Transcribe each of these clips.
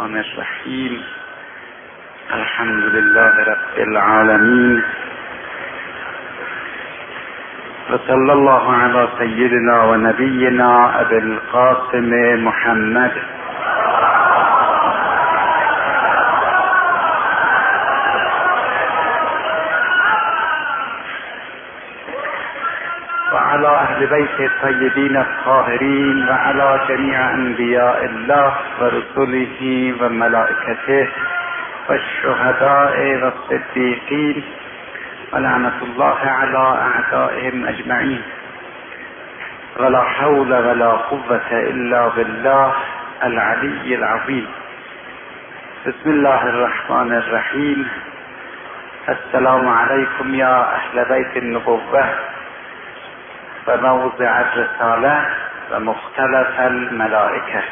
الرحمن الرحیم. الحمد لله رب العالمین و صلی الله علی سیدنا و نبینا ابی القاسم محمد وعلى اهل بیت الطیبین الطاهرین و علی جمیع انبیاء الله و رسله و ملائکته و الشهداء و الصدیقین و لعنت الله علی اعدائهم اجمعین ولا حول ولا قوة الا بالله العلی العظیم. بسم الله الرحمن الرحیم. السلام علیکم یا اهل بیت النبوة و موضع الرساله و مختلف الملائکه.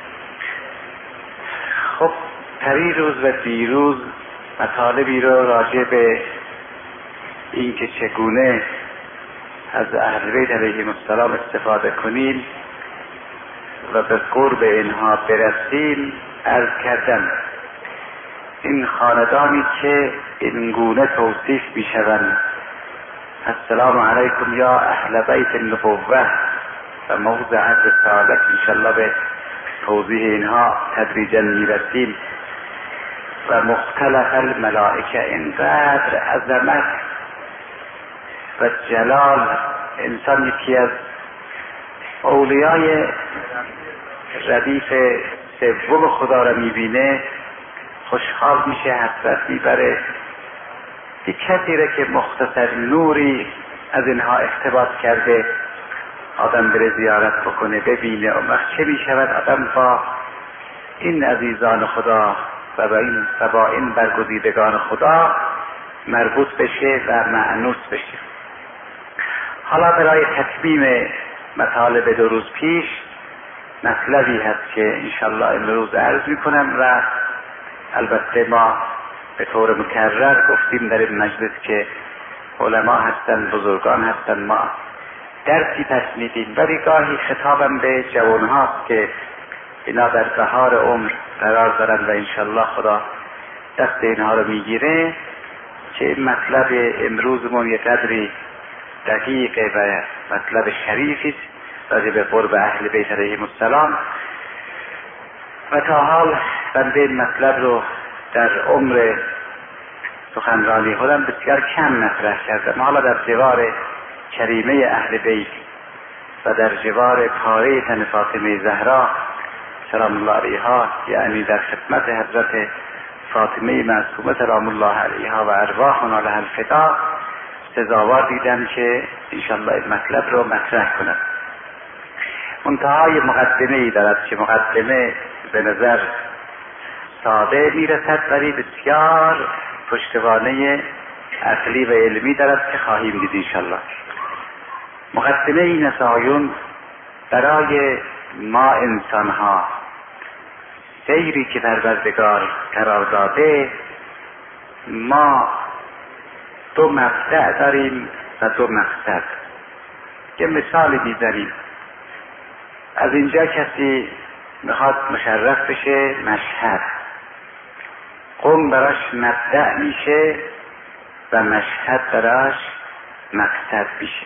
خب پریروز و دیروز مطالبی رو راجع به اینکه چگونه از اهل بیت علیهم السلام استفاده کنیم و به قرب اینها برسیم عرض کردم. این خاندانی که اینگونه توصیف میشوند السلام علیکم یا اهل بیت النبوة و موضع الرساله، انشالله به توضیح اینها تدریجا میرسیم. و مختلف الملائکه، اینقدر عظمت و جلال انسان یکی از اولیای ردیف سوم خدا را میبینه خوشحال میشه، حسرت میبره. یک کسی را که مختصر نوری از اینها اقتباس کرده آدم بره زیارت بکنه ببینه، اون وقت چه میشود آدم با این عزیزان خدا و با این برگزیدگان خدا مربوط بشه و مأنوس بشه. حالا برای تتمیم مطالب 2 روز پیش مطلبی هست که انشالله امروز عرض میکنم و البته ما به طور مکرر گفتیم در این مجلس که علما هستن، بزرگان هستن، ما درسی پس میدیم، ولی گاهی خطابم به جوان هاست که اینا در بهار عمر قرار دارن و انشالله خدا دست اینها رو میگیره که مطلب امروزمون یه قدری دقیقه و مطلب شریفی راجع به قرب اهل بیت علیهم السلام. و تا حال بنده این مطلب رو در عمر سخنرانی خودم بسیار کم مطرح کردم. حالا در جوار کریمه اهل بیت و در جوار پاره تن فاطمه زهرا سلام الله علیها، یعنی در خدمت حضرت فاطمه معصومه سلام الله علیها و ارواحنا لها الفدا، سزاوار دیدم که انشالله این مطلب رو مطرح کنم. منتهای مقدمه ای دارد که مقدمه به نظر ساده میرسد ولی بسیار پشتوانه عقلی و علمی دارد که خواهیم دید انشالله. مقدمه این نسایون برای ما انسان ها سیری که پروردگار قرار داده، ما 2 مبدأ داریم و 2 مقصد. یه مثال میزنیم. از اینجا کسی میخواد مشرف بشه مشهد، قم براش مبدأ میشه و مشهد براش مقصد میشه،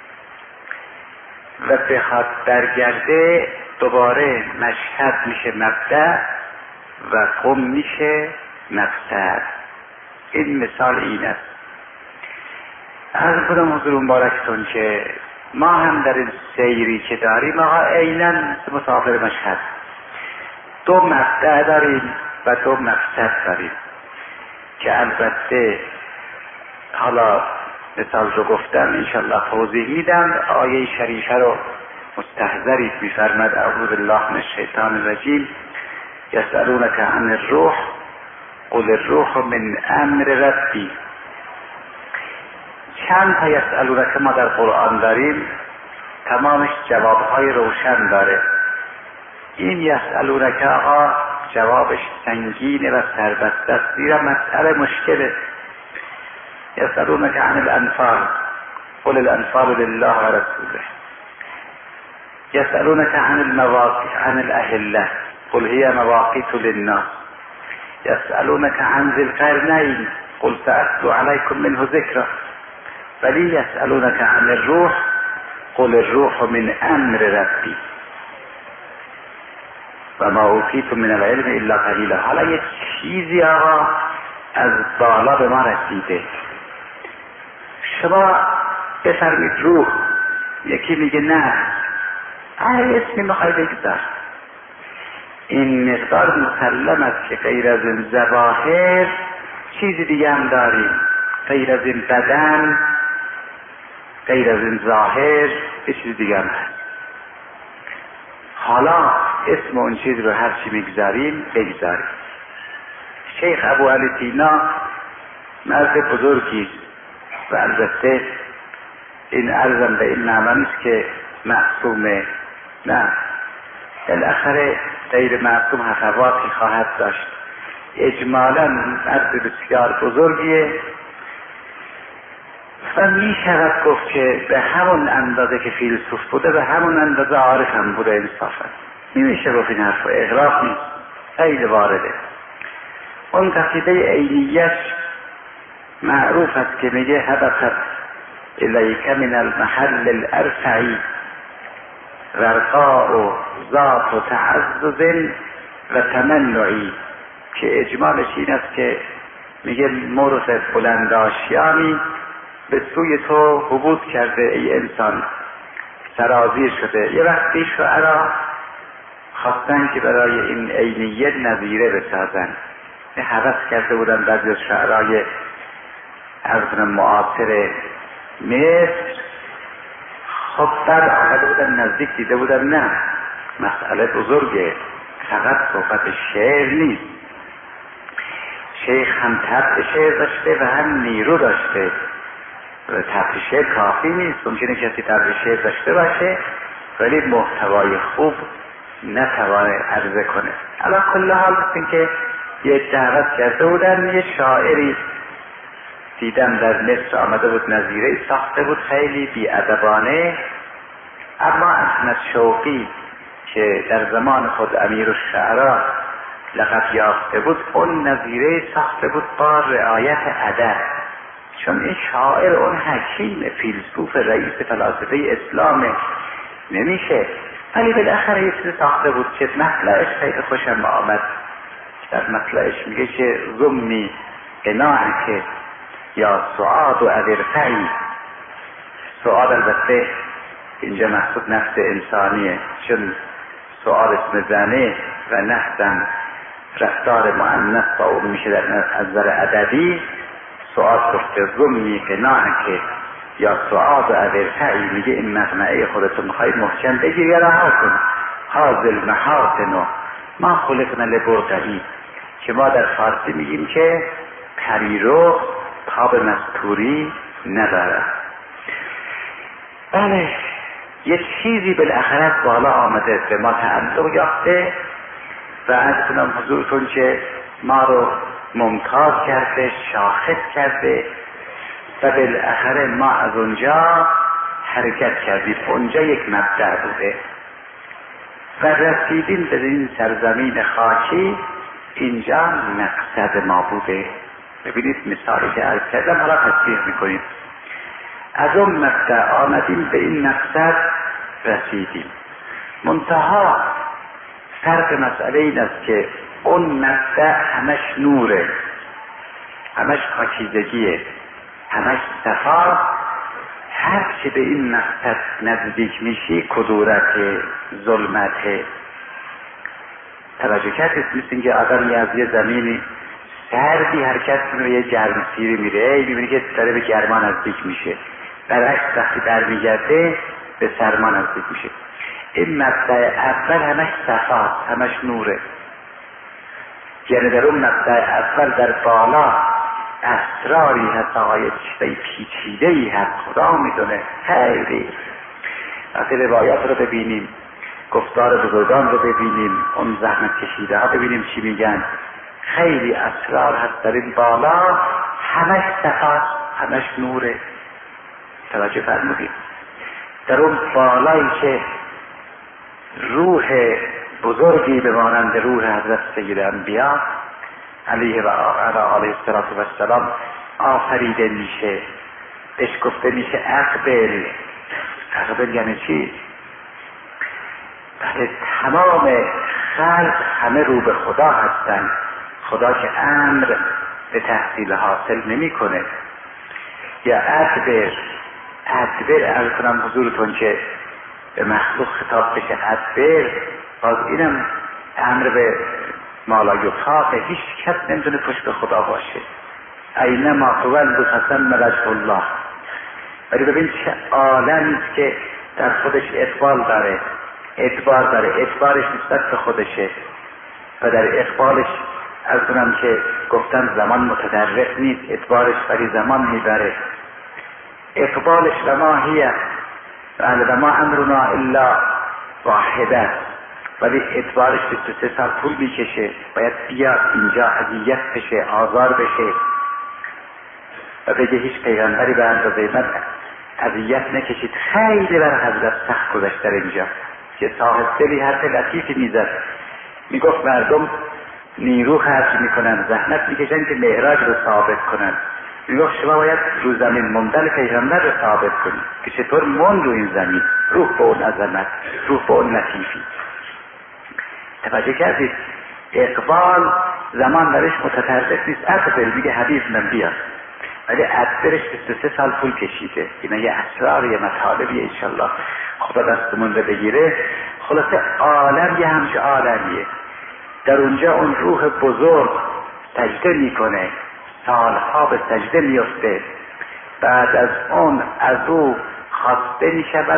و بخواد برگرده دوباره مشهد میشه مبدأ و قم میشه مقصد. این مثال این است. عرض کنم حضور مبارکتون که ما هم در این سیری که داریم عیناً مسافر مشهد 2 مبدأ داریم و 2 مقصد داریم که البته حالا مثال رو گفتم انشالله توضیح میدم. آیه شریفه رو مستحضرید میفرمد اعوذ بالله من الشیطان الرجیم یسألونک عن الروح قل الروح من امر ربی. چند تا یسألونک ما در قرآن داریم، تمامش جوابهای روشن داره. این یسألونک آقا جوابش سنگینه و سربسته است، زیرا مسئله مشکله. یسألونک عن الانفال قل الانفال لله و رسوله. یسألونک عن المواقع عن الاهله قل هی مواقیت للناس یسألونک عن ذی القرنین قل سأتلو علیکم منه ذکرا ولی یسألونک عن الروح قل الروح من امر ربی و ما اوتیتم من العلم الا قلیلا. حالا یه چیزی آقا از بالا به ما رسیده، شما بفرمید روح، یکی میگه نه هر اسمی میخوای بگذار. این مقدار مسلم است که غیر از این ظواهر چیزی دیگه هم داریم، غیر از این بدن، غیر از این ظاهر یه چیز دیگه هم هست. حالا اسم اون چیز رو هر چی میگذاریم بگذاریم. شیخ ابو علی سینا مرد بزرگی و البته این عرضم به این معنی است که معصومه، نه، بالاخره غیر معصوم هفواتی خواهد داشت. اجمالا مرد بسیار بزرگیه و می شود گفت که به همون اندازه که فیلسوف بوده به همون اندازه عارف هم بوده. انصافا نمیشه گفت این حرف اغراق نیست، خیلی وارده. اون قصیده عینیش معروف است که میگه هبطت الیک من المحل الارفعی ورقاء و ذات و تعزز و تمنعی، که اجمالش این است که میگه مرغ بلندآشیانی به سوی تو حبوط کرده ای انسان، سرازیر شده. یه وقتی شعرا خواستن که برای این عینیت نظیره بسازن، یه هوس کرده بودن بعضی از شعرای از معاصر مصر. خب بعد آمده بودن نزدیک دیده بودن نه، مسئله بزرگه، فقط صحبت شعر نیست. شیخ هم طبع شعر داشته و هم نیرو داشته و طبع شعر کافی نیست، ممکنه کسی طبع شعر داشته باشه ولی محتوای خوب نتوانه عرضه کنه. علی کل حال این که یه دعوت کرده بودن، یه شاعری دیدم در مصر آمده بود نظیره ساخته بود خیلی بی‌ادبانه، اما احمد شوقی که در زمان خود امیر الشعراء لقب یافته بود اون نظیره ساخته بود با رعایت ادب، چون این شاعر اون حکیم فیلسوف رئیس فلاسفه اسلام نمیشه، ولی بالاخره یه چیز ساخته بود که مطلعش خیلی خوشم آمد. در مطلعش میگه که ضمنی قناعک یا سعاد و ادرفعی. سعاد البته اینجا محسوب نفس انسانیه، چون سعاد اسم زنه و نحزن رفتار مؤنث با اون میشه در نظر ادبی. سعاد گفته ضمنی قناعک یا سعاد و ادرفعی، میگه این مقنعه خودتون میخواید محکم بگیر یا رها کن. حاضل محاطن ما خلقنا لبرقعی، که ما در فارسی میگیم که پریرو پا به مستوری نداره. بله یه چیزی بالاخره از بالا آمده به ما تعلق یافته و از کنم حضورتون که ما رو ممتاز کرده، شاخص کرده و بالاخره ما از اونجا حرکت کردیم. اونجا یک مبدأ بوده و رسیدیم به این سرزمین خاکی، اینجا مقصد ما بوده. ببینید مثالی که عرض کردم حالا تصدیق میکنیم. از اون مقطع آمدیم به این مقصد رسیدیم. منتها فرق مسئله این است که اون مقطع همش نوره، همش پاکیزگیه، همش صفا. هر که به این مقصد نزدیک میشی کدورت، ظلمت. توجه کردید مثل اینکه آدمی از یه زمینی سردی حرکت کنه یه گرم سیری میره، میبینی که داره به گرما نزدیک میشه، برعکس وقتی برمیگرده به سرما نزدیک میشه. این مبدأ اول همش صفاست، همش نوره. یعنی در اون مبدأ اول در بالا اسراری هست، آقای چیزای پیچیده‌ای هست، خدا میدونه. خیلی وقتی روایات رو ببینیم، گفتار بزرگان رو ببینیم، اون زحمت کشیده ها ببینیم چی میگن، خیلی اسرار هست در این بالا، همش صفاست، همش نوره. توجه فرمودید در اون بالایی که روح بزرگی به مانند روح حضرت سید انبیا علیه و آله السلام آفریده میشه. بهش گفته میشه اقبل. اقبل یعنی چی؟ بله، تمام خلق همه رو به خدا هستن. خدا که امر به تحصیل حاصل نمیکنه. یا ادبر عرض کنم حضورتون که به مخلوق خطاب بشه ادبر، باز اینم امر به مالا یطاق. هیچ کس نمیتونه پشت به خدا باشه. اینما تولوا فثم وجه الله. ولی ببین چه عالمی است که در خودش اقبال داره، ادبار داره. ادبارش نسبت به خودشه و در اقبالش از اونم که گفتن زمان متدرک نیست، ادبارش ولی زمان میبره. اقبالش و ما هیه و ما امرنا الا واحده، ولی ادبارش 23 سال طول میکشه. باید بیاد اینجا اذیت بشه، آزار بشه و بگه هیچ پیغمبری به اندازه من اذیت نکشید. خیلی بر حضرت سخت گذشته اینجا که صاحب دلی حرف لطیفی میزد، میگفت مردم نیرو خرج میکنن، زحمت میکشن که معراج رو ثابت کنن. میگفت شما باید رو زمین موندن پیغمبر رو ثابت کنید که چطور موند رو این زمین. روح به اون عظمت، روح به اون لطیفی. توجه کردید؟ اقبال زمان درش متطرف نیست. اقبل میگه حبیب من بیاد، ولی ادبرش 23 سال طول کشیده. اینا یه اسرار، یه مطالبیه. انشالله خدا دستمون رو بگیره. خلاصه عالم یه همچه عالمیه. در اونجا اون روح بزرگ سجده میکنه، سالها به سجده میفته. بعد از اون از او خواسته میشود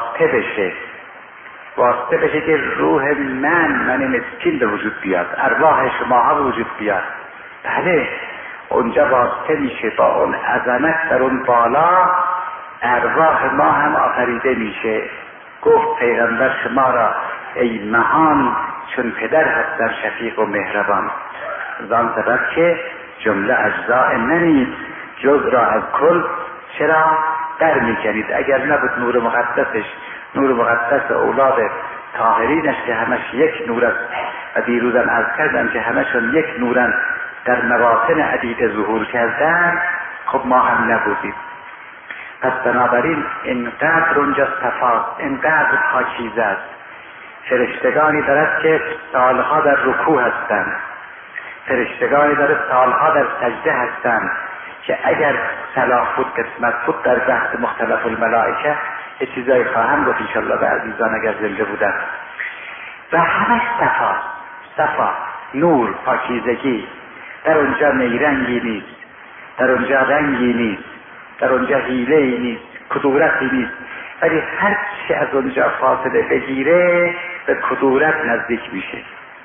واسطه بشه که روح من مسکین به وجود بیاد، ارواح شما به وجود بیاد. بله، اونجا واسطه میشه با اون عظمت در اون بالا، ارواح ما هم آفریده میشه. گفت پیغمبر شما را ای مهان چون پدر هستن شفیق و مهربان. زان سبب که جمله اجزاء منید، جز را از کل چرا در میکنید؟ اگر نبود نور مقدسش، نور مقدس اولاد طاهرینش که همش یک نور است و دیروزم عرض کردم که همشون یک نورن، در مواطن عدیده ظهور کردن، خب ما هم نبودیم. پس بنابراین اینقدر اونجا صفاست، اینقدر پاکیزه است. فرشتگانی دارد که سالها در رکوع هستند، فرشتگانی دارد سالها در سجده هستند که اگر صلاح بود، قسمت بود، در بحث مختلف الملائکه یه چیزایی خواهم گفت انشالله به عزیزان اگر زنده بودن. و همش صفا، نور، پاکیزگی. در اونجا نیرنگی نیست، در اونجا رنگی نیست، در اونجا حیله‌ای نیست، کدورتی نیست. ولی هر چی از اونجا فاصله بگیره به کدورت نزدیک میشه.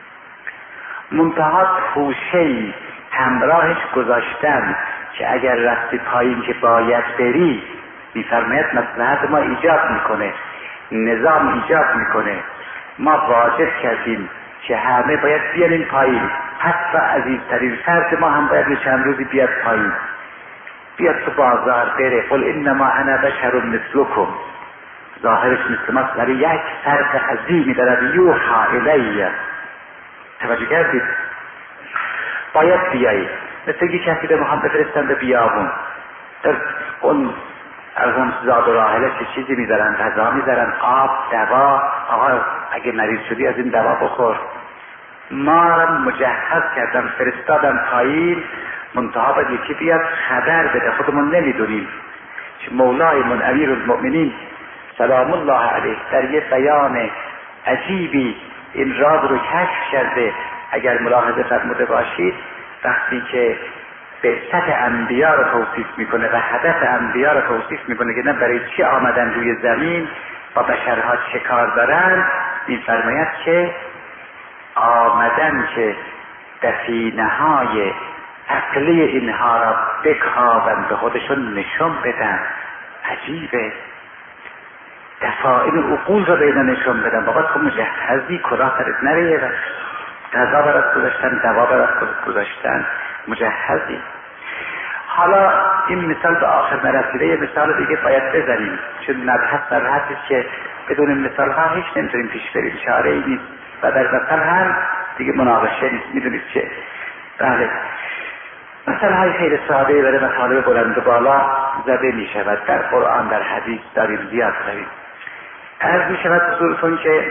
منتها توشه‌ای همراهش گذاشتن که اگر رفتی پایین که باید بری، میفرماید مصلحت ما ایجاب میکنه، نظام ایجاب میکنه. ما واجب کردیم که همه باید بیان این پایین، حتی عزیزترین فرد ما هم باید چند روزی بیاد پایین، بیاد تو بازار بره. قل انما انا بشر مثلکم، ظاهرش مثل ماست ولی یک فرق عظیمی دارد، یوحا الیه. توجه کردید؟ باید بیایی. مثل یه کسی به محمد بفرستن به بیابون، در اون ارغم زاد و راحله چه چیزی میذارن؟ غذا میذارن، آب، دوا. آقا اگه مریض شدی از این دوا بخور. ما را مجهز کردن، فرستادن پایین، منتها باید یکی بیاد خبر بده. خودمون نمیدونیم. مولایمون امیر المؤمنین سلام الله علیه در یه بیان عجیبی این راز رو کشف کرده. اگر ملاحظه فرموده باشید، وقتی که بعثت انبیا رو توصیف میکنه و هدف انبیا رو توصیف میکنه که نه برای چی آمدن روی زمین، با بشرها چه کار دارن، میفرماید که آمدن که دفینه های عقلی اینها را بکاون، به خودشون نشون بدن. عجیبه، دفاعین عقول را بین نشون بدن. بابا تو مجهزی، کلاه سرت نریه، غذا برات گذاشتن، دوا برات گذاشتن، مجهزی. حالا این مثال به آخر نرسیده، یه مثال دیگه باید بزنیم، چون مبحث در حدیث که بدون مثال ها هیچ نمیتونیم پیش بریم، چاره ای نیست. و در مثل هم دیگه مناقشه نیست. میدونید چه؟ بله، مثلا های خیلی ساده برای مطالب بلند و بالا زده می شود در قرآن، در حدیث داریم، زیاد داریم. عرض می شود حضورتون که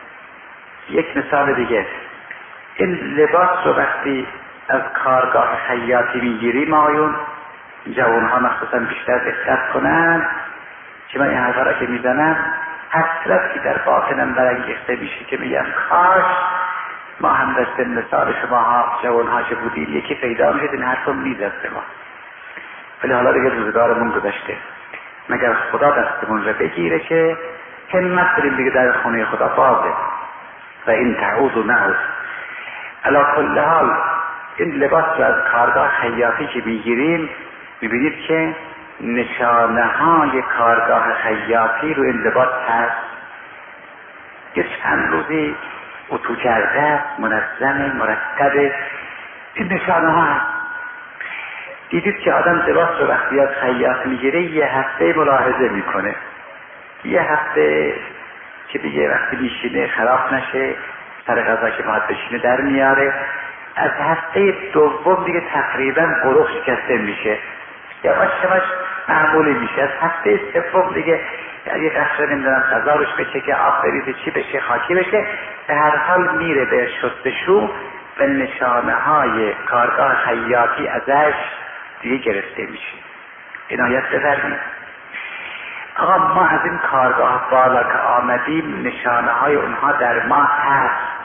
یک مثال دیگه، این لباس رو وقتی از کارگاه خیاطی میگیریم آیون جوانها مخصوصا بیشتر دقت کنن که من این حرفا را که میزنم حسرت که در باطنم برانگیخته میشه که میگم کاش ما هم در سن سال شماها جوانها که بودیم یکی پیدا میشد این حرف رو میزد به ما، ولی حالا دیگه روزگارمون گذشته. مگر خدا دستمون رو بگیره که همت بریم دیگه در خونه خدا بازه و این تعود و نعود. علا کل حال این لباس رو از کارگاه خیاطی که میگیریم میبینید که نشانه های کارگاه خیاطی رو این لباس هست که چند روزی اتو کرده، منظم، مرتب. این نشانه ها هست. دیدید که آدم لباس رو وقتی از خیاط میگیره یه هفته ملاحظه میکنه، یه هفته که دیگه وقتی میشینه خراب نشه، سر غذا که باید بشینه در میاره. از هفته دوم دیگه تقریبا قروق شکسته میشه، یواش یواش معمولی میشه. از هفته سوم دیگه یه قشره نمیدونم غذا روش بشه که آب بریزه، چی بشه، خاکی بشه، به هر حال میره به شستشو و نشانه های کارگاه خیاطی ازش دیگه گرفته میشه. عنایت بفرمایید. آقا ما از این کارگاه بالا که آمدیم نشانه های اونها در ما هست.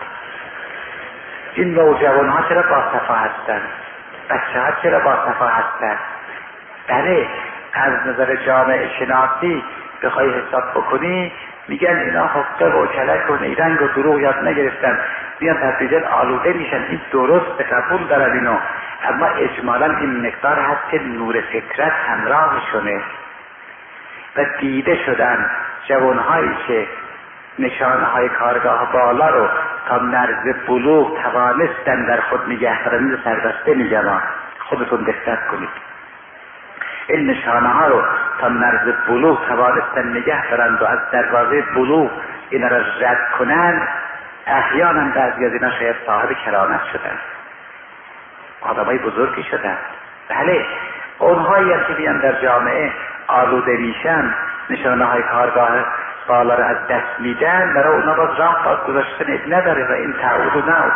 این نوجوان ها چرا با صفا هستن؟ بچه ها چرا با صفا هستن؟ بله، از نظر جامعه شناسی بخوای حساب بکنی میگن اینا حقه و کلک و نیرنگ و دروغ یاد نگرفتن، میان تدریجا آلوده میشن. این درست قبول دارن اینو، اما اجمالا این مقدار هست که نور فطرت همراهشونه و دیده شدن جوانهایی که نشانه های کارگاه بالا رو تا مرز بلوغ توانستن در خود نگه دارن. سربسته میگم، خودتون دقت کنید. این نشانه ها رو تا مرز بلوغ توانستن نگه دارند و از دروازه بلوغ اینا را رد کنن. احیانا بعضی از اینا شاید صاحب کرامت شدن، آدمای بزرگی شدن. بله، اونهایی هم که بیان در جامعه آلوده میشن، نشانه های کارگاه بالا رو از دست میدن، برای اونا باز راه باز گذاشتن نداره و این تعود و نعود.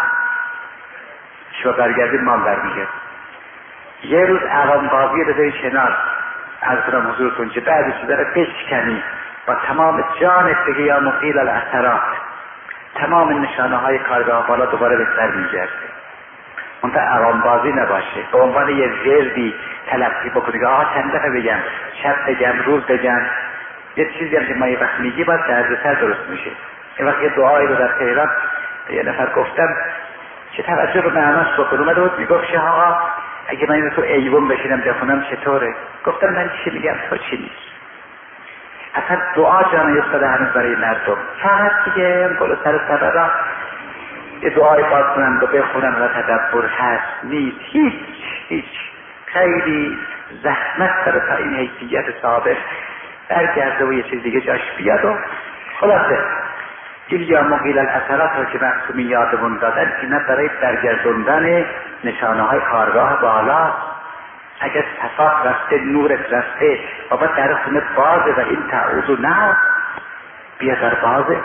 شما برگردید ما برمیگرد. یه روز عوام بازی رو بذاری کنار، از کنم حضورتون که بعدش داره بشکنی با تمام جانت بگی یا مقیل الاثرات، تمام نشانه های کارگاه بالا دوباره به سر میگرده. منطقه عوام بازی نباشه، به عنوان یه وردی تلقی بکنی که آها چند دفعه بگم، شب بگم، روز بگم. یه چیزی هم که ما یه وقت میگی باید دردسر درست میشه. یه وقت یه دعایی رو در تهران یه نفر گفتم چه توجه رو معناش بکن، اومده بود میگفت شه آقا اگه من اینو تو ایوان بشینم بخونم چطوره؟ گفتم من چی میگم تو چی نیست. اصلا دعا جان افتاده هنوز برای مردم، فقط دیگه گل سر سبرا یه دعای باز کنن و بخونن و تدبر هست نیست. هیچ خیلی زحمت داره تا این حیثیت ثابت برگرده و یه چیز دیگه جاش بیاد. و خلاصه این یا مقیل الاثرات رو که محسومی یادمون دادن اینا برای برگردوندن نشانه های کارگاه بالا. اگر صفات رفته، نورت رفته، بابا در خونه بازه و این تعود و نه بیا در بازه.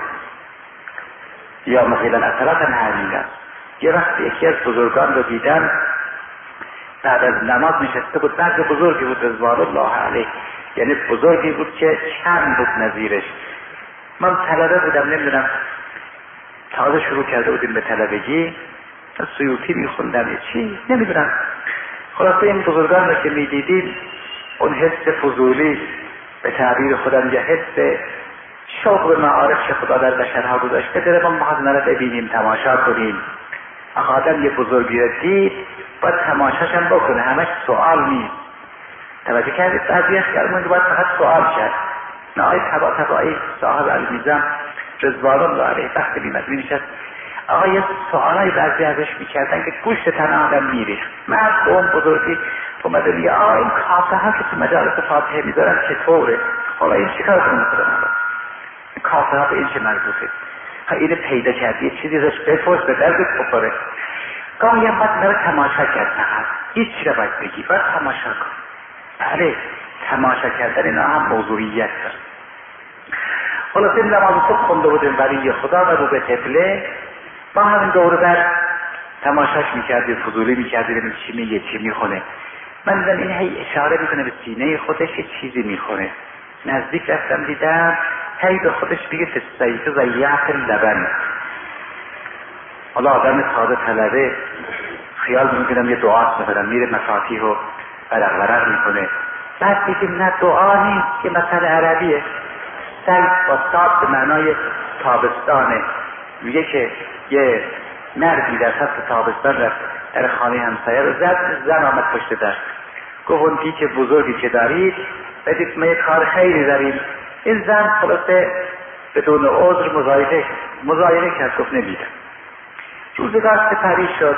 یا مقیل الاثرات هم همین است. یه وقت یکی از بزرگان رو دیدم بعد از نماز نشسته بود، مرد بزرگی بود رضوان الله علیه، یعنی بزرگی بود که چند بود نظیرش. من طلبه بودم، نمیدونم تازه شروع کرده بودیم به طلبگی، سیوطی میخوندم یه چی نمیدونم. خلاصه این بزرگان رو که میدیدیم اون حس فضولی به تعبیر خودم یه حس شوق به معارف که خدا در بشرها گذاشته داره، ما محاضنه رو ببینیم، تماشا کنیم. آدم یه بزرگی رو دید باید تماشاش هم بکنه، همش سوال نیست. توجه کردید بعضی اخیارمون باید فقط سوال کرد. نه آقای تبایی صاحب المیزان رضوان الله علیه وقتی بیمد مینشست آقا یه سوالای بعضی ازش میکردن که گوشت تن آدم میریخت. مرد به اون بزرگی اومده میگه آقا این کاسه ها که تو مجالس فاتحه میذارن چطوره؟ حالا این چیکار کنه مثلا؟ کاسه ها به این چه مربوطه؟ اینو پیدا کردی یه چیزی ازش بپرس به دردت بخوره. گاهی هم باید نره تماشا کرد، فقط هیچ چی رو باید بگی، باید تماشا کن. بله تماشا کردن اینا هم موضوعیت داره. خلاصه نماز صبح خونده بودیم ولی خدا و رو به قبله، ما همین دور بر تماشاش میکردیم، فضولی میکردیم چی میگه چی میخونه. من دیدم این هی اشاره میکنه به سینه خودش یه چیزی میخونه. نزدیک رفتم دیدم هی به خودش میگه فستایف زیعت لبن. حالا آدم تازه طلبه خیال میکنم یه دعاست، مثلا میره مفاتیح و ورق میکنه، بعد دیدیم نه دعا نیست، یه مسئله عربیه. سیف با صاد به معنای تابستانه. میگه که یه مردی در فصل تابستان رفت در خانه همسایه رو زد، زن آمد پشت در، گفت اون پیچ بزرگی که دارید بدید ما یه کار خیلی داریم. این زن خلاصه بدون عذر مزایده کرد، گفت نمیدم. روزگار سپری شد،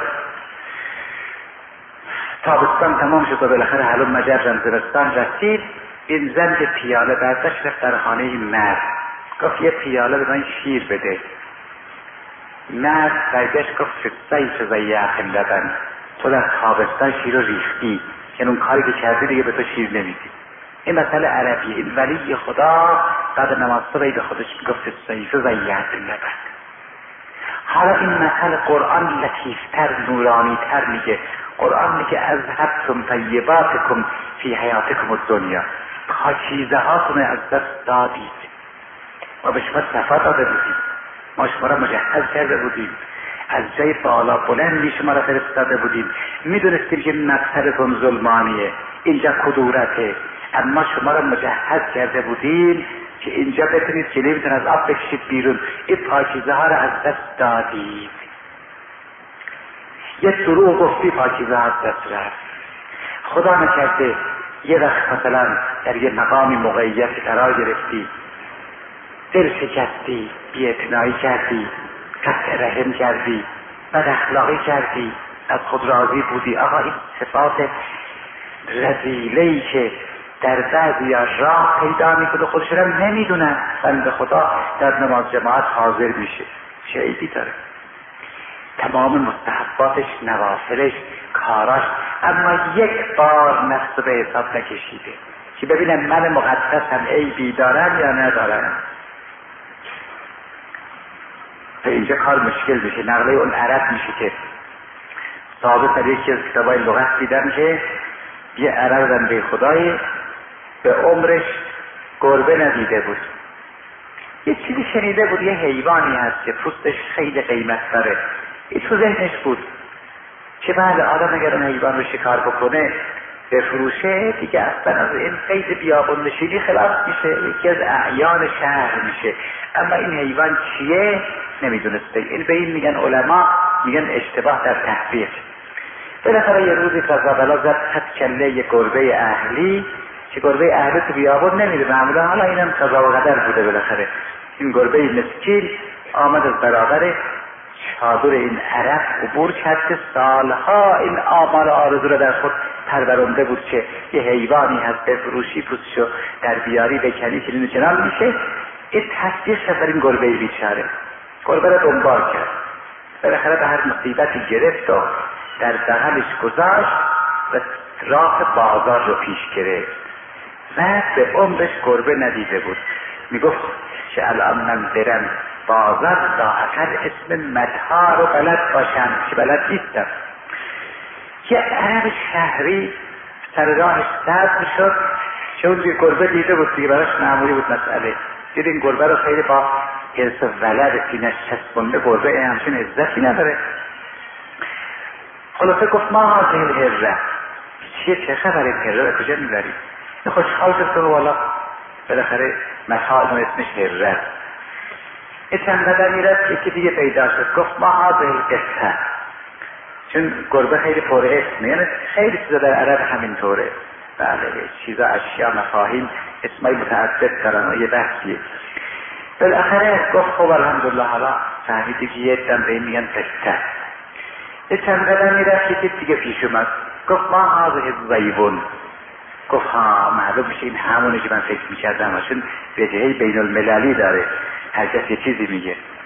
تابستان تمام شد و بالاخره حلم مجرم زمستان رسید. این زن که پیاله برداشت رفت در خانه این مرد، گفت یه پیاله به من شیر بده. مرد برگشت گفت فستایف زیعت لبن، تو در تابستان شیر رو ریختی که اون کاری که کردی دیگه به تو شیر نمیدی. این مسئله عربیه. این ولی خدا بعد نماز صبح به خودش میگفت فستایف زیعت لبن. حالا این مسئله قرآن لطیفتر نورانیتر میگه. قرآن میگه اذهبتم طیباتکم فی حیاتکم الدنیا، پاکیزه هاتون از دست دادید و به شما صفا داده بودیم، ما شما را مجهز کرده بودیم، از جای بالا بلندی شما را فرستاده بودیم، میدونستیم که مقصدتون ظلمانیه، اینجا کدورته، اما شما را مجهز کرده بودیم که اینجا بتونید که نمیتون از آب بکشید بیرون. این پاکیزه ها را از دست دادید. یه دروغ گفتی پاکیزه ها از دست رفت. خدا نکرده یه وقت مثلا در یه مقامی موقعیتی قرار گرفتی، دل شکستی، بی‌اعتنایی کردی، قطع رحم کردی، بد اخلاقی کردی، از خود راضی بودی. آقا این صفات رذیله‌ای که در بعضی راه پیدا میکنه خودش را نمیدونن، بنده خدا در نماز جماعت حاضر میشه، چه عیبی داره؟ تمام مستحباتش، نوافلش، کاراش، اما یک بار نفس به حساب نکشیده که ببینم من مقدسم عیبی دارم یا ندارم. به اینجا کار مشکل میشه. نقله اون عرب میشه که ثابت در یکی از کتابای لغت دیدم که یه عرب بنده خدایی به عمرش گربه ندیده بود، یه چیزی شنیده بود یه حیوانی هست که پوستش خیلی قیمت داره، این تو ذهنش بود که بعد آدم اگر اون حیوان رو شکار بکنه بفروشه دیگه اصلا از این قید بیابون نشینی خلاص میشه، یکی از اعیان شهر میشه. اما این حیوان چیه نمیدونسته. این به این میگن علما میگن اشتباه در تحقیق. بالاخره یه روزی فضابلا زد خط کله یه گربه اهلی که گربه اهلی تو بیابون نمیره معمولا، حالا اینم قضا و قدر بوده. بالاخره این گربه مسکین آمد از برابر چادر این عرب عبور کرد که سالها این آمال آرزو را در خود پرورنده بود که یه حیوانی هست بفروشی پوستشو در بیاری بکنی که اینو چنان میشه. این تصدیق شد بر این گربه بیچاره، گربه را دنبال کرد، بالاخره به هر مصیبتی گرفت و در بغلش گذاشت و راه بازار رو پیش گرفت و به عمرش گربه ندیده بود. میگفت که الان من برم بازار لااقل اسم مدها رو بلد باشم که بلد نیستم. یه عرب شهری سر راهش سبز شد، چون یه گربه دیده بود دیگه براش معمولی بود مسئله، دید این گربه رو خیلی با حرص ولد سینه‌اش چسبونده، گربه همچین عزتی نداره. خلاصه گفت ما هذه الهره، چه خبر این هره رو کجا میبری؟ خوشحال شد که والا بالاخره مدها اسمش هره. چند قدر میرفت یکی دیگه پیدا شد، گفت ما هذه القصه، چون گربه خیلی پر اسمه، یعنی خیلی چیزا در عرب همینطوره. بله چیزا اشیا مفاهیم اسمای متعدد دارن و یه بحثیه. بالاخره گفت خب الحمدلله حالا فهمیدی که یه دم به این میگن قصه. چند قدر میرفت یکی دیگه پیش اومد، گفت ما هذه الزیبون. گفت ها معلوم میشه این همونه که من فکر میکردم، چون وجهه بین المللی داره، هر کس یه چیزی میگه.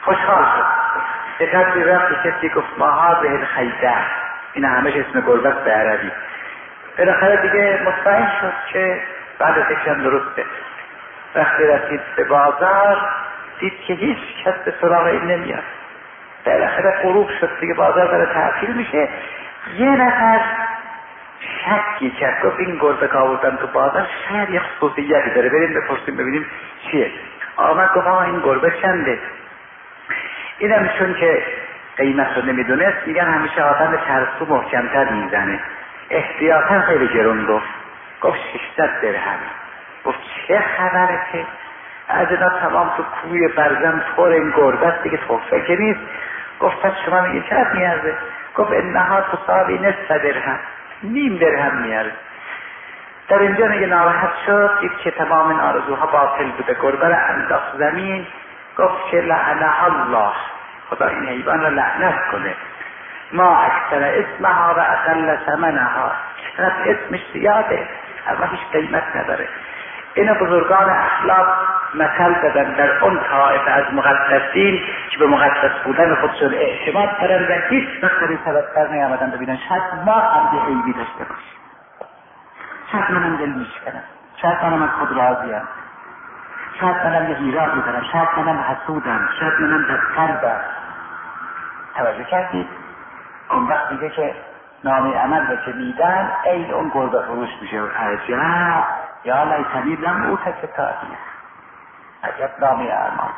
خوشحال شد. به قدری رفت کسی گفت ماها به الخیده، این همش اسم گربه به عربی. بالاخره دیگه مطمئن شد که بعد فکرم درسته. وقتی رسید به بازار دید که هیچ کس به سراغ این نمیاد. بالاخره غروب شد دیگه، بازار داره تعطیل میشه. یه نفر شکی کرد، گفت این گربه که آوردن تو بازار شاید یه خصوصیتی داره، بریم بپرسیم ببینیم چیه. آمد گفت این گربه چنده؟ اینم چون که قیمت رو نمیدونست، میگن همیشه آدم ترسو محکمتر میزنه، احتیاطا خیلی گرون گفت 600 درهم. گفت چه خبره که از اینا تمام تو کوی برزن پر این گربه است دیگه، توفه که نیست. گفت پس شما میگه چقدر میارزه؟ گفت انها تساوی نصف درهم، نیم درهم میارزه. در اینجا میگه ناراحت شد، دید که تمام این آرزوها باطل بوده، گربه را انداخت زمین. گفت که لعنه الله، خدا این حیوان را لعنت کنه. ما اکثر اسمها و اقل ثمنها، چقدر اسمش زیاده اما هیچ قیمت نداره. این بزرگان اخلاق مثل دادن در اون طائفه از مقدسین که به مقدس بودن خودشون اعتماد دارن و هیچ وقت این سبب نیامدن ببینن شاید ما هم یه عیبی داشته باشیم، شاید منم دل میشکنم، شاید منم از خود راضیم، شاید منم یه ایرادی دارم، شاید منم حسودم، شاید منم بدقلبم. توجه کردید؟ اون وقت دیگه که نامه عمل رو که میدن این اون گربه فروش میشه. عجب یا لیتنی لم اوت کتابیه، عجب نامه اعمال.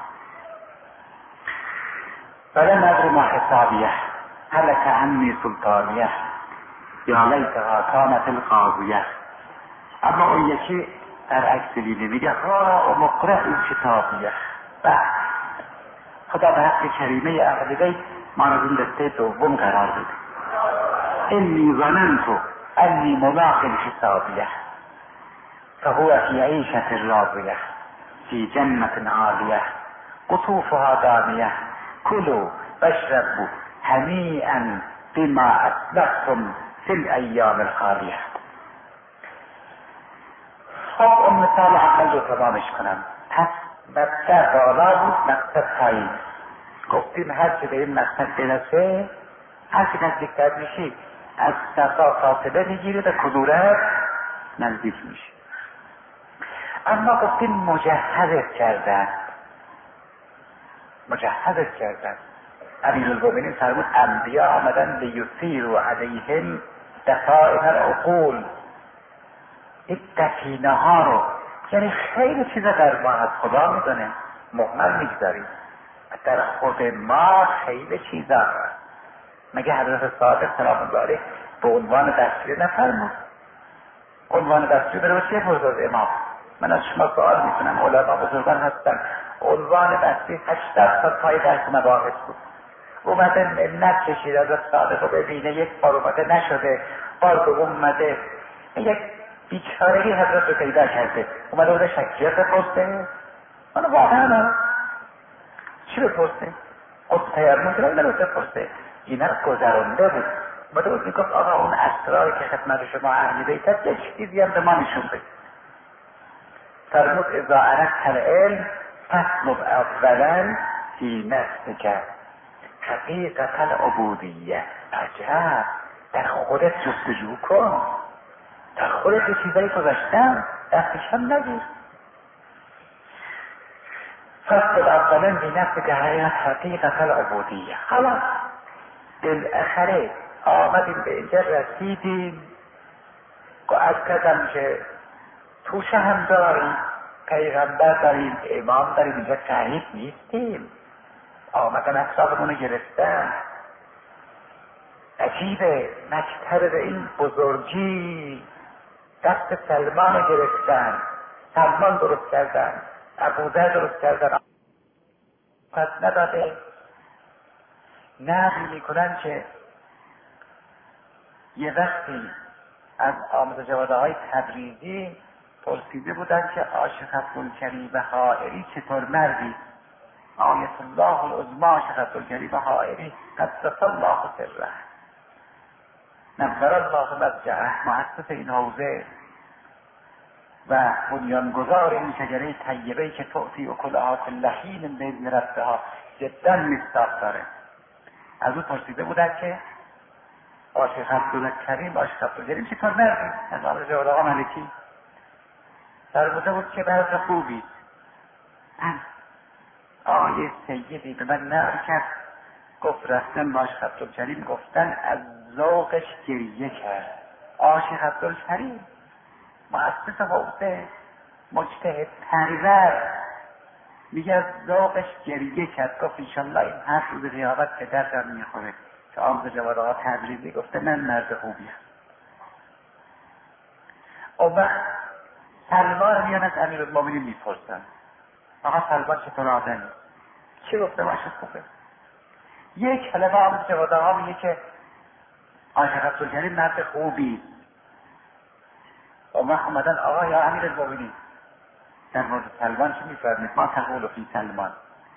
ولم ادر ما حسابیه هلک عنی سلطانیه یا لیتها کانت القاضیه. اما اون یکی در عکس دینی میگه ها و مقرأ کتابیه. خدا به حق کریمه اهل ما از این دسته دوم قرار بده. انی ظننت انی ملاق حسابیه فهو فی عیشة راضیه فی جنة عالیه قطوفها دانیه کلوا واشربوا هنیئا بما اسلفتم فی الایام الخالیه. خب اون مثال اول رو تمامش کنم. پس مقصد بالا بود، مقصد پایین. گفتیم هر چه به این مقصد برسه، هر چه نزدیکتر میشی از صفا فاصله میگیری به کدورت نزدیک میشی. اما گفتیم مجهزت کردن. امیرالمومنین فرمود انبیا آمدن لیثیروا علیهم دفائن العقول. این دفینه ها رو، یعنی خیلی چیزا در ما از خدا میدونه، مهمل میگذاریم. در خود ما خیلی چیزا هست. مگه حضرت صادق سلام الله علیه به عنوان دستور نفرمود؟ عنوان دستور برای چه فرزاد امام؟ من از شما سوال میکنم، علما بزرگان هستن، عنوان دستور 80 سال پای درس مباحث بود. اومده منت کشید حضرت صادق رو ببینه، یک بار اومده نشده، بار دوم اومده، یک بیچارهی حضرت رو پیدا کرده، اومده بوده شکیت بپرسته. من واقعا چی بپرسته؟ خود تیرمون که نمیده بپرسته، این هم گذرانده بود. اومده بود میگفت آقا اون اسراری که خدمت شما اهل بیت هست یک چیزی هم به ما نشون بده. فرمود اذا اردت العلم فاطلب اولا فی نفسک حقیقت العبودیه. عجب، در خودت جستجو کن، در خودت یه چیزایی گذاشتم دستش هم نگیر. فاطلب اولا فی نفسک حقیقت العبودیه. خلاص بالاخره آمدیم به اینجا رسیدیم که از کردم که توشه هم داریم، پیغمبر داریم، امام داریم، اینجا تحریف نیستیم. آمدن اطرافمونو گرفتن. عجیبه، نکتر به این بزرگی دست سلمان رو گرفتن. سلمان درست کردن، ابوذر درست کردن، پس نداده. نقل میکنن که یه وقتی از آموزه جواده های تبریزی پرسیده بودن که عاشق عبدالکریم حائری چطور مردی؟ آیت الله العظمی عاشق عبدالکریم حائری قدس الله سره نور الله مرجعه، مؤسس این حوزه. و بنیانگذار این شجره طیبه که تعطی اکلها لحین باذن ربها جدا مصداق داره. از او پرسیده بودن که عاشق عبدالکریم عاشق عبدالکریم چه کار مردی؟ از آقای آقا ملکی فرموده بود که مرد خوبی. آقای سیدی به من نقل کرد گفت رفتن با عاشق عبدالکریم گفتن از ذوقش گریه کرد. عاشق عبدالکریم مؤسس حوزه مجتهد پرور میگه از ذوقش گریه کرد. گفت انشالله این هر روز قیامت به دردم میخوره که آموز جواد آقا تبریزی گفته من مرد خوبیم. اون وقت سلمان میان از امیرالمومنین میپرسن آقا سلمان چطور آدمی؟ چی گفته باشه خوبه؟ یک کلمه آموز جواد آقا میگه که عاشق عبدالکریم مرد خوبی. اون وقت اومدن آقا یا امیرالمومنین در مورد سلمان چی میفرمید؟ ما تقول فی سلمان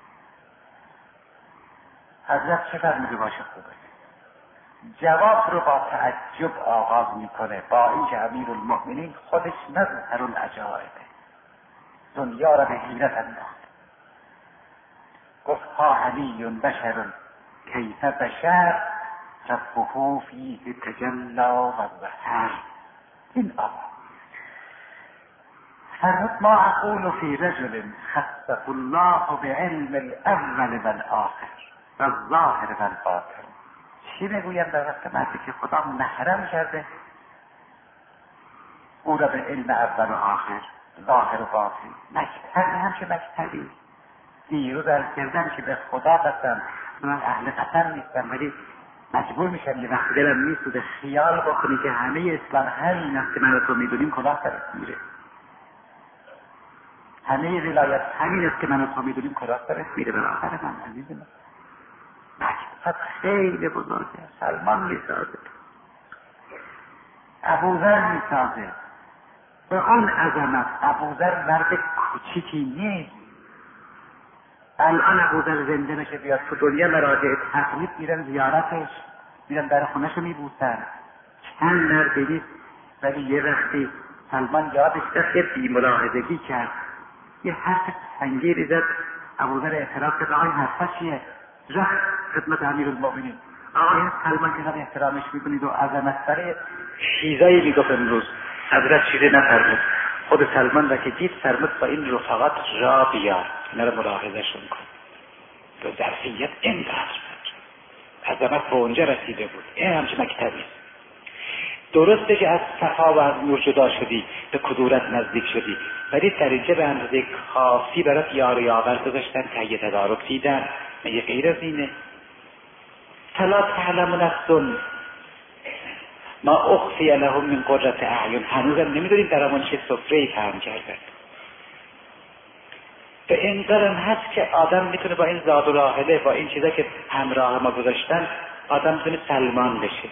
حضرت چه فرموده باشه خوبه؟ جواب رو با تعجب آغاز میکنه با اینکه امیرالمومنین خودش مظهر العجایبه، دنیا را به حیرت انداخت. گفت ها علی بشر کیف بشر ربه فیه تجلا و ظهر. این آقا فرمود ما اقول فی رجل خصه الله بعلم الاول والآخر و الظاهر والباطن. چی بگویم در وقت مردی که خدا محرم کرده او را به علم اول و آخر، ظاهر و باطن، مکتبی همچه مکتبی. دیروز عرض کردم که به خدا قسم من اهل قسم نیستم ولی مجبور میشم یه وقت دلم میسوده خیال بکنی که همه اسلام همین است که من رو میدونیم کلاه سرت میره. همه ولایت همین است که من رو میدونیم کلاه سرت میره. برادر من عزیز من مکتب خیلی بزرگه. سلمان میسازه، ابوذر میسازه به آن عظمت. ابوذر مرد کوچیکی نیست. الان ابوذر زنده بشه بیاد تو دنیا مراجع تقلید میرن زیارتش، میرن در خونهشو میبوسن. چند مرد نیست ولی یه وقتی سلمان یادش رفت یه بی‌ملاحظگی کرد، یه حرف سنگینی زد. ابوذر اعتراف کرد آقای حرفا چیه؟ رفت خدمت امیرالمومنین. آقای سلمان که احترامش میکنید و عظمت برای چیزایی میگفت امروز حضرت چیزی نفرمود. خود سلمان را که دید فرمود با این رفقات را بیار، اینا رو ملاحظهشون کن. به ظرفیت اینقدر عظمت به اونجا رسیده بود. این همچه مکتبی. درسته که از صفا و از نور جدا شدی، به کدورت نزدیک شدی، ولی در اینجا به اندازه کافی برات یار یاور گذاشتن، تهیه تدارک دیدن. مگه غیر از اینه؟ فلا تعلم نفس ما اخفی لهم من قرة اعین. هنوزم نمیدونیم در همون چه سفره‌ای فهم کردن. به این قدرم هست که آدم میتونه با این زاد و راحله، با این چیزا که همراه ما گذاشتن، آدم میتونه سلمان بشه.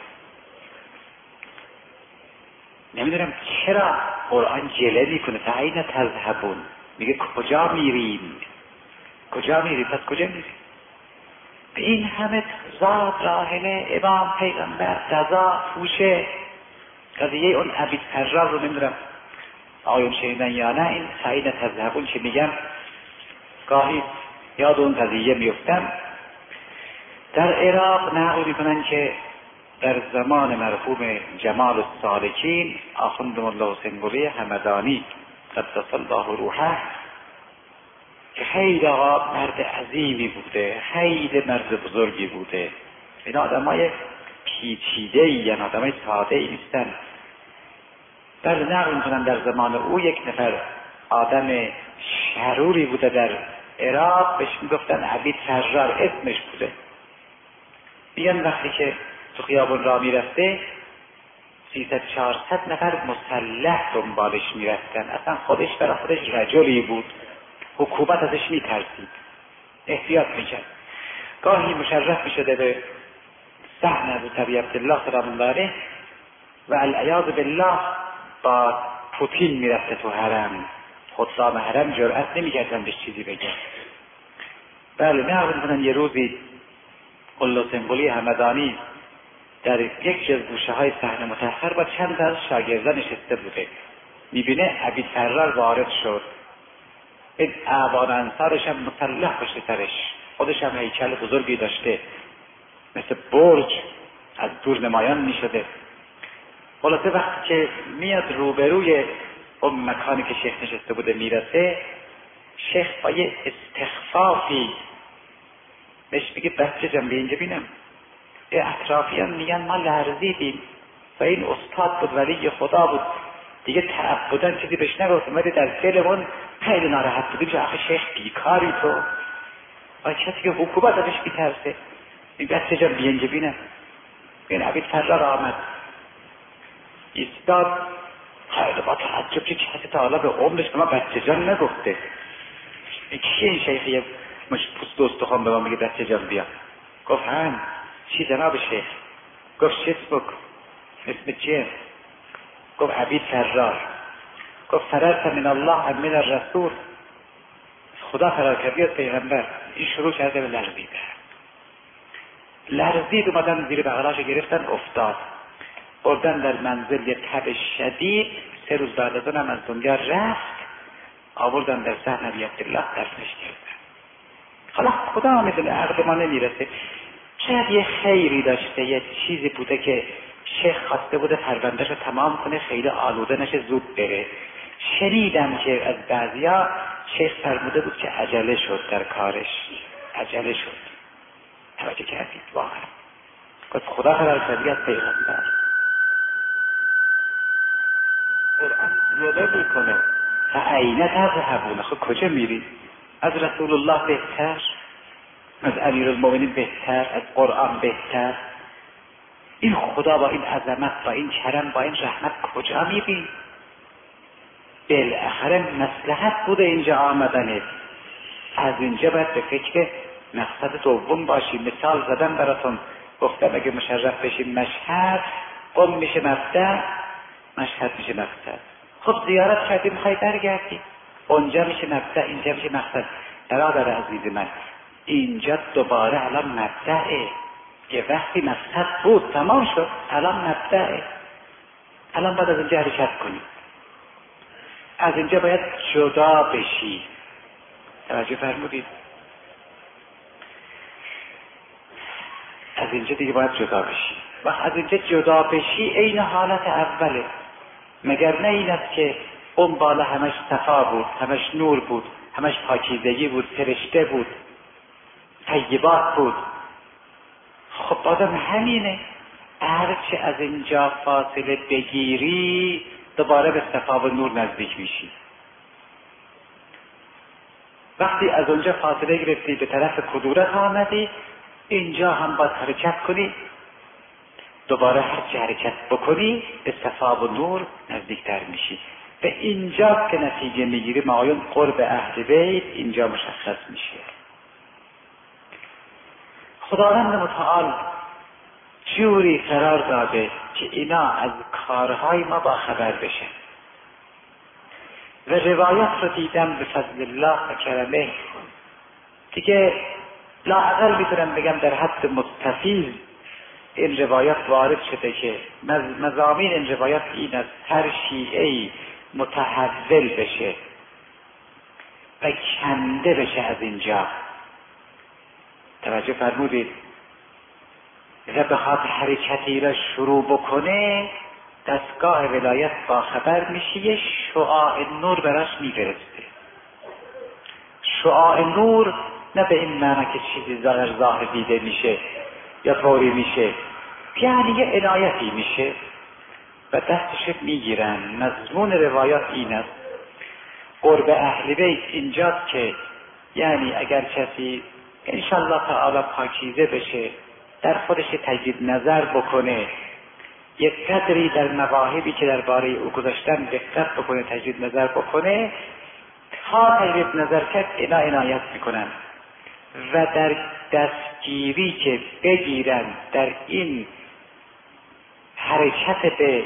نمیدونم چرا قرآن جله میکنه تا این تذهبون، میگه کجا میریم؟ کجا میریم؟ پس کجا میریم؟ به این همه زاد راحله، امام پیغمبر، قضا، پوشه، قضیه اون عبید حرار رو نمیدونم آیون شنیدن یا نه. این سعید تذهبون که میگم گاهی یاد اون قضیه میفتم. در عراق نقل میکنن که در زمان مرحوم جمال السالکین آخوند ملا حسین قلی همدانی قدس الله روحه که خیلی آقا مرد عظیمی بوده، خیلی مرد بزرگی بوده. این آدمای پیچیده‌ای یعنی آدمای ساده‌ای نیستن. در نقل میکنن در زمان او یک نفر آدم شروری بوده در عراق، بهش میگفتن عبید سرار اسمش بوده. بیان وقتی که تو خیابون را میرفته 300-400 نفر مسلح دنبالش میرفتن. اصلا خودش برای خودش رجلی بود، حکومت ازش میترسید، احتیاط میکرد. گاهی مشرف میشده به صحن ابوطبیع عبدالله سلام الله علیه و العیاذ بالله با پوتین میرفته تو حرم. خدام حرم جرأت نمیکردن بهش چیزی بگن. بله نقل میکنن یه روزی ملا حسین قلی همدانی در یک از گوشه های صحنه متأخر با چند تا از شاگردان نشسته بوده. میبینه عبید فرار وارد شد، این اعوان انصارش هم مسلح پشت سرش، خودش هم هیکل بزرگی داشته مثل برج از دور نمایان میشده. خلاصه وقتی که میاد روبروی اون مکانی که شیخ نشسته بوده میرسه، شیخ با یه استخفافی بهش میگه بچه جان بیا اینجا بینم. اطرافیان میگن ما لرزیدیم و این استاد بود، ولی خدا بود، دیگه تعبدن چیزی بهش نگفتم، ولی در دلمون خیلی ناراحت بودیم که آخه شیخ بیکاری تو و کسی که حکومت ازش بیترسه. این بچه جان بیا اینجا بینم. این عبید فرار آمد ایستاد، خیلی با تعجب که کسی تا حالا به عمرش به ما بچه جان نگفته، کیه این شیخی مش پوست استخوان به ما میگه بچه جان بیا؟ گفت هم چی جناب شیخ؟ گفت چی اسم چیه؟ گفت عبید فرار. گفت فررت من الله ام من الرسول؟ خدا فرار کردی از پیغمبر؟ این شروع کرده به لرزید اومدن زیر بغلاشو گرفتن افتاد، بردن در منزل یه تب شدید، 3 روز بعد از اونم از دنیا رفت، آوردن در صحن علی عبدالله دفنش کردن. حالا خدا میدونه عقل ما نمیرسه، شاید یه خیری داشته، یه چیزی بوده که شیخ خواسته بوده پروندهش رو تمام کنه، خیلی آلوده نشه زود بره. شنیدم که از بعضیا شیخ فرموده بود که عجله شد در کارش، عجله شد. توجه کردید واقعا گفت خدا فرار کردی از پیغمبر. قرآن جلوه میکنه فأین تذهبون، خب کجا میری؟ از رسول الله بهتر، از امیرالمومنین بهتر، از قرآن بهتر؟ این خدا با این عظمت، با این کرم، با این رحمت کجا میری؟ بالاخره مصلحت بوده اینجا آمدنه، از اینجا باید به فکر مقصد دوم باشی. مثال زدم براتون، گفتم اگه مشرف بشیم مشهد، قم میشه مبدأ، مشهد میشه مقصد. خب زیارت کردیم میخوای برگردی، اونجا میشه مبدأ، اینجا میشه مقصد. برادر عزیز من، اینجا دوباره الان مبدأه، یه وقتی مقصد بود تمام شد، الان مبدأه، الان باید از اینجا حرکت کنی، از اینجا باید جدا بشی. توجه فرمودید؟ از اینجا دیگه باید جدا بشی. وقت از اینجا جدا بشی عین حالت اوله، مگر نه این است که اون بالا همش صفا بود، همش نور بود، همش پاکیزگی بود، فرشته بود، طیبات بود. خب آدم همینه، هرچه از اینجا فاصله بگیری دوباره به صفا و نور نزدیک میشی. وقتی از اونجا فاصله گرفتی به طرف کدورت آمدی، اینجا هم باید حرکت کنی، دوباره هرچی حرکت بکنی به صفا و نور نزدیکتر میشی. به اینجا که نتیجه میگیری معایون قرب اهل بیت اینجا مشخص میشه. خداوند متعال جوری قرار داده که اینا از کارهای ما با خبر بشه. و روایات رو دیدم به فضل الله و کرمه، دیگه لااقل میتونم بگم در حد مستفیض این روایات وارد شده که مضامین این روایات این است هر شیعه‌ای متحول بشه و کنده بشه از اینجا. توجه فرمودید؟ و بخواد حرکتی را شروع بکنه دستگاه ولایت با خبر میشه، یه شعاع نور براش میفرسته. شعاع نور نه به این معنی که چیزی ظاهر دیده میشه یا فوری میشه، یعنی یه عنایتی میشه و دستش میگیرن. مضمون روایات این است قرب اهل بیت اینجاست که یعنی اگر کسی انشالله تعالی پاکیزه بشه، در خودش تجدید نظر بکنه، یک قدری در مواهبی که درباره او گذاشتن دقت بکنه، تجدید نظر بکنه، تا تجدید نظر کرد اینا عنایت میکنن و در دستگیری که بگیرن در این حرکت به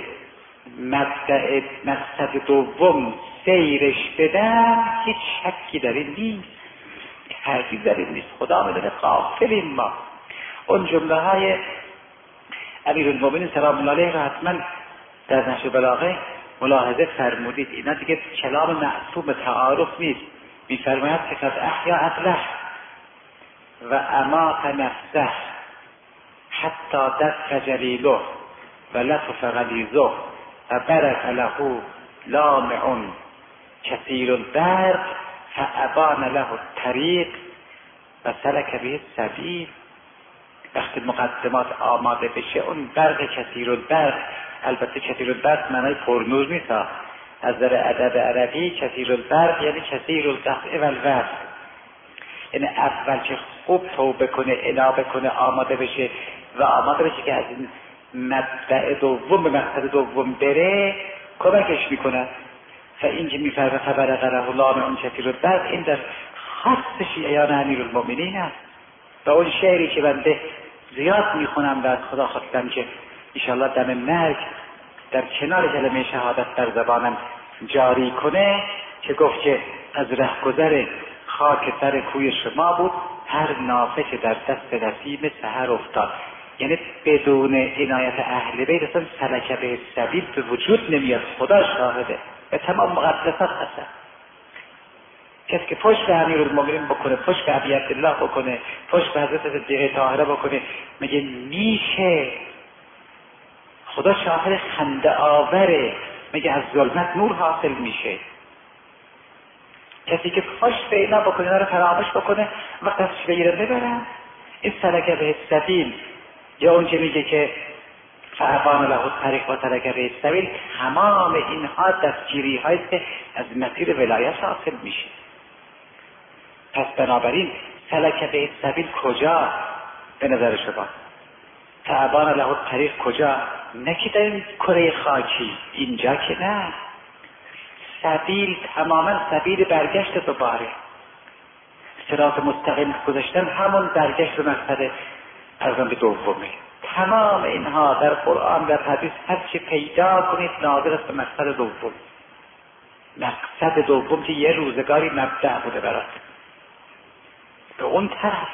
مقصد دوم سیرش بدن، هیچ شکی در این نیست، حرفی در این نیست. خدا میدونه غافلیم ما. اون جمله های امیرالمومنین سلام الله علیه را حتما در نهج البلاغه ملاحظه فرمودید اینا دیگه کلام معصوم تعارف نیست. میفرماید که قد احیا عقله و امات نفسه حتی دست جلیله و لطف غلیظه و برک له لامع کثیر البرق فابان له الطریق و سلک به السبیل. وقتی مقدمات آماده بشه اون برق کثیر البرق، البته کثیر البرق معنی پرنور نیست، از نظر ادب عربی کثیر البرق یعنی کثیر القطع و الوصل، یعنی اول که خوب توبه کنه، انابه کنه، آماده بشه و آماده بشه که از این مبدأ دوم به مقصد دوم بره، کمکش میکنه. و اینکه میفرمه خبر قره لام اون کثیر البرق، این در خاص شیعیان امیرالمؤمنین است. و اون شعری که بنده زیاد میخونم و از خدا خواستم که انشاءالله دم مرگ در کنار کلمه شهادت در زبانم جاری کنه، که گفت که از رهگذر خاک سر کوی شما بود هر نافه که در دست نسیم سحر افتاد. یعنی بدون عنایت اهل بیت اصلا سلک به سبیل به وجود نمیاد. خدا شاهده به تمام مقدسات هستن. کسی که پشت به امیرالمومنین بکنه، پشت به ابی عبدالله بکنه، پشت به حضرت صدیقه طاهره بکنه، میگه میشه. خدا شاهد خنده آوره، میگه از ظلمت نور حاصل میشه. کسی که پشت به اینا بکنه، اینا رو فراموش بکنه، وقت ازش بگیره ببرن. این سلک به السبیل یا اون که میگه که فابان له الطریق و سلک به السبیل، تمام اینها دستگیری هاییست که از مسیر ولایت حاصل میشه. پس بنابراین سلک به السبیل کجا به نظر شما؟ فابان له الطریق کجا؟ نه که در این کره خاکی، اینجا که نه. سبیل تماما سبیل برگشت دوباره. صراط مستقیم گذاشتن همون برگشت به مقصد ارزم به دومه. تمام اینها در قرآن در حدیث هر چی پیدا کنید ناظر است به مقصد دوم. مقصد دوم که یه روزگاری مبدأ بوده برات. به اون طرف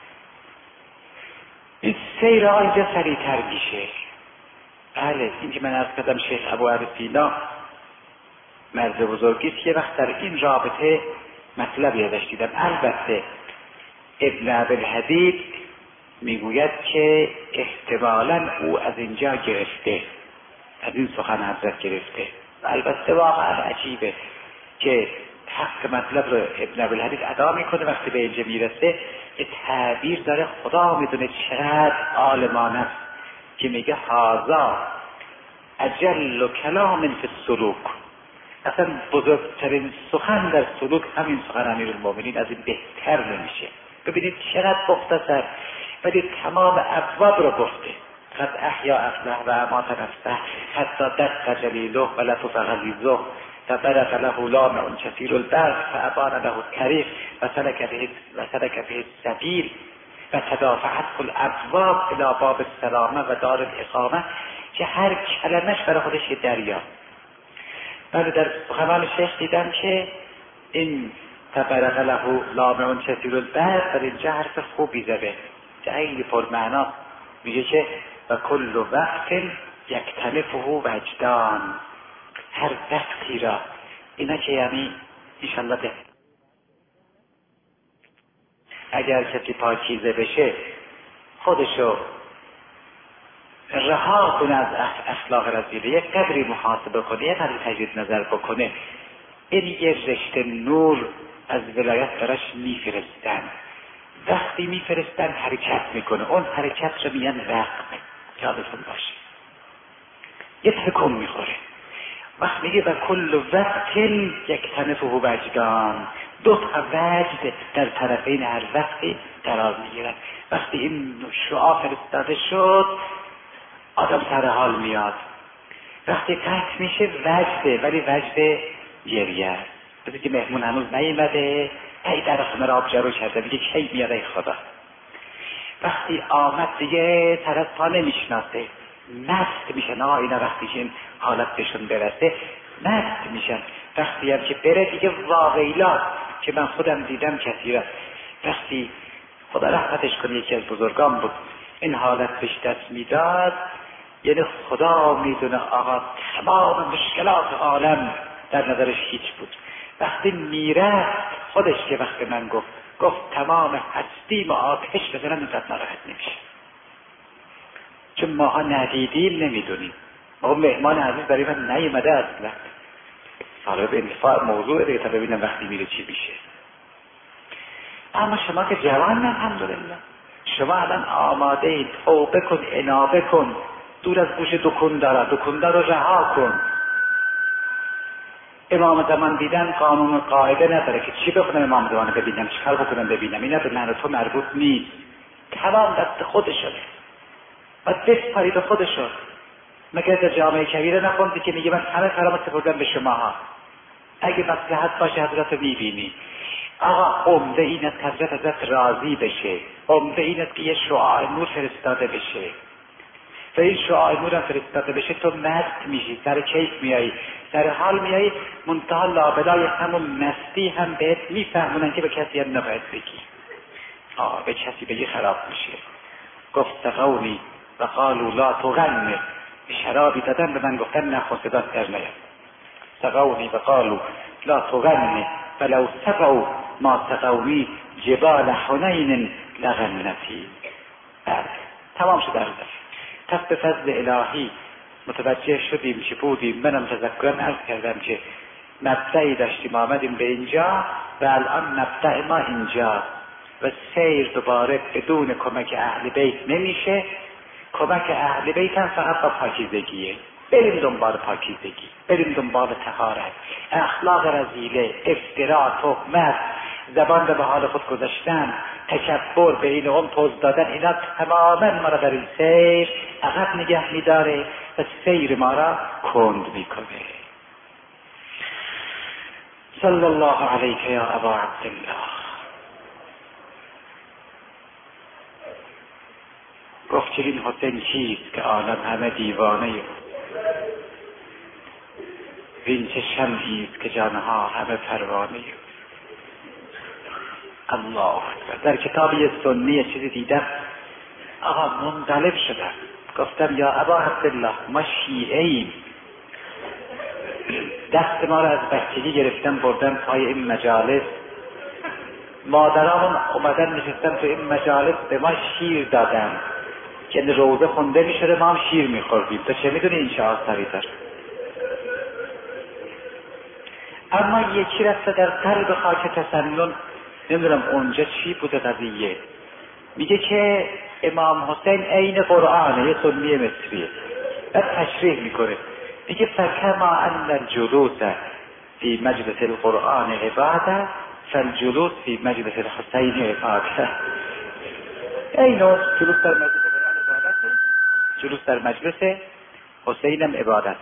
این سیر اینجا سریعتر میشه. بله این که من عرض کردم شیخ ابو عبدالله مرد بزرگیست، یه وقت در این رابطه مطلبی ازش دیدم. البته ابن عبدالحدید میگوید که احتمالاً او از اینجا گرفته، از این سخن حضرت گرفته. و البته واقعا عجیبه که حق مطلب رو ابن عبدالحدید ادا میکنه، وقتی به اینجا میرسه یه تعبیر داره خدا میدونه چقدر عالمانه است که میگه هذا اجل کلام فی السلوک. اصلا بزرگترین سخن در سلوک همین سخن امیرالمومنین، از این بهتر نمیشه. ببینید چقدر مختصر، ولی تمام ابواب رو گفته. قد احیا عقله و امات نفسه حتی دست جلیله و لطف غلیظه و برق له لامع کثیر البرق فابان له الطریق و سلک به السبیل و تدافعت کل ابواب الی باب السلامه و دار الاقامه، که هر کلمش برای خودش یه دریا. بله در سخنان شیخ دیدم که این تبرق له لامع کثیر البرق در اینجا حرف خوبی زده، خیلی پرمعنا. میگه که و کل وقت یکتنفه وجدان، هر وقتی را اینا که یعنی انشالله ده اگر کسی پاکیزه بشه خودشو رها کنه از اخلاق رذیله، یک قدری محاسبه کنه، یک قدری تجدید نظر بکنه، این یه رشته نور از ولایت براش میفرستن. وقتی میفرستن حرکت میکنه، اون حرکت رو میگن وقت. یادتون باشه یه تکون میخوره. وقت میگه و کل وقت یکتنفه وجدان، دو تا وجد در طرفین هر وقتی قرار میگیرن. وقتی این شعاع فرستاده شد آدم سر حال میاد. وقتی قطع میشه وجده، ولی وجد گریه است. بذار که مهمون هنوز نیامده، ای در خونه را آبجرو کرده، میگه کی میاد ای خدا. وقتی آمد دیگه طرف پا نمیشناسه، مست میشن. اینا وقتی که این حالت بهشون برسه مست میشن. وقتی هم که بره دیگه واقعیلا که من خودم دیدم کثیره. وقتی خدا رحمتش کنه یکی از بزرگان بود این حالت بهش دست میداد، یعنی خدا میدونه آقا تمام مشکلات عالم در نظرش هیچ بود. وقتی میره خودش که وقتی من گفت تمام هستیم و آتش بزنم اینقدر ناراحت نمیشه، چون ماها ندیدیم نمیدونیم. ما مهمان عزیز برای من نیومده اصلا. حالا به انتفاع موضوع دیگه تا ببینم وقتی میره چی میشه. اما شما که جوان الحمدلله، شما الان آماده اید، توبه کن، انابه کن، دور از گوش دکندار رو رها کن. امام زمان دیدن قانون قاعده نداره که چی بخونم امام زمان ببینم، چی کار بکنم ببینم، اینا به من و تو مربوط نیست. تمام دست خودشونه و بسپاری به خودشون. مگر در جامعه کبیره نخوندی که میگه من همه کارامو سپردم به شماها، اگه مصلحت باشه حضرت رو میبینی. آقا عمده این است که حضرت ازت راضی بشه، عمده این است که یه شعاع نور فرستاده بشه و این شعاع نور هم فرستاده بشه تو مست میشی، سر کیف میایی، سر حال میایی، منتها لابلای همون مستی هم بهت میفهمونن که به کسی هم نباید بگی. به کسی بگی خراب میشه. گفت سقونی و قالوا لا تغنی، شرابی دادن به من گفتن نخون صدات در نیاد. سقونی و قالوا لا تغنی فلو سقوا ما سقونی جبال حنین لغنتی. تمام شد عرض. پس به فضل الهی متوجه شدیم چی بودیم. منم تذکرم عرض کردم که مبدعی داشتیم آمدیم به اینجا و الان مبدع ما اینجا و سیر دوباره بدون کمک اهل بیت نمیشه. کمک اهل بیت هم فقط با پاکیزگیه. بریم دنبال پاکیزگی، بریم دنبال طهارت، اخلاق رذیله، افترا، تهمت، زبان به حال خود گذاشتن، تکبر، به این اون پوز دادن، اینا تماما ما را در این سیر عقب نگه میداره و سیر ما را کند میکنه. صلی الله علیک یا ابا عبدالله. گفت چنین حسین چیست که عالم همه دیوانه وین چه شمعیست که جانها همه پروانه. الله اکبر. در کتاب یه سنی چیزی دیدم، آقا منقلب شدم، گفتم یا ابا عبدالله ما شیعه ایم، دست ما را از بچگی گرفتن بردن پای این مجالس، مادرامون اومدن نشستن تو این مجالس به ما شیر دادن که روزه خونده میشده ما هم شیر میخوردیم. تو چه میدونی این چه آثاری داره؟ اما یکی رفته در قلب خاک تسنن، نمیدونم اونجا چی بوده قضیه، میگه که امام حسین عین قرآنه، یه سنی مصریه، بعد تشریح میکنه، میگه فکما ان الجلوس فی مجلس القرآن عباده فالجلوس فی مجلس الحسین عباده. اینو جلوس در مجلس قرآن عبادت، جلوس در مجلس حسینم عبادت.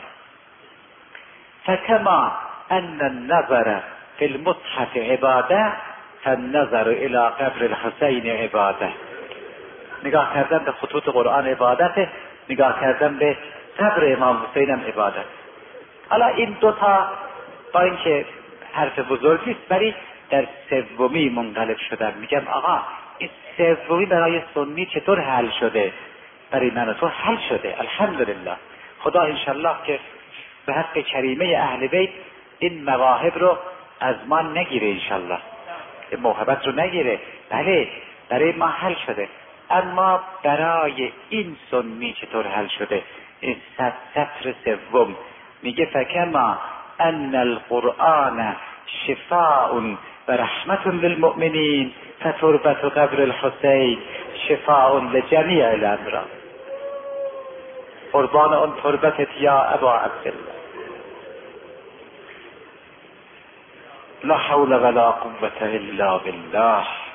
فکما ان النظر فی المصحف عباده فالنظر الى قبر الحسین عباده. نگاه کردن به خطوط قرآن عبادت، نگاه کردن به قبر امام حسین هم عبادت. حالا این دوتا با اینکه حرف بزرگیست ولی در سومی منقلب شدن. میگم آقا این سومی برای سنی چطور حل شده؟ برای من و تو حل شده الحمدلله. خدا انشالله که به حق کریمه اهل بیت این مواهب رو از ما نگیره، انشالله این موهبت رو نگیره. بله برای ما حل شده، اما برای این سنی چطور حل شده؟ این سطر سوم میگه فکما ان القرآن شفاء و رحمت للمؤمنین فتربت قبر الحسین شفاء لجمیع الامراض. قربان اون تربتت یا ابا عبدالله. لا حول ولا قوة الا بالله.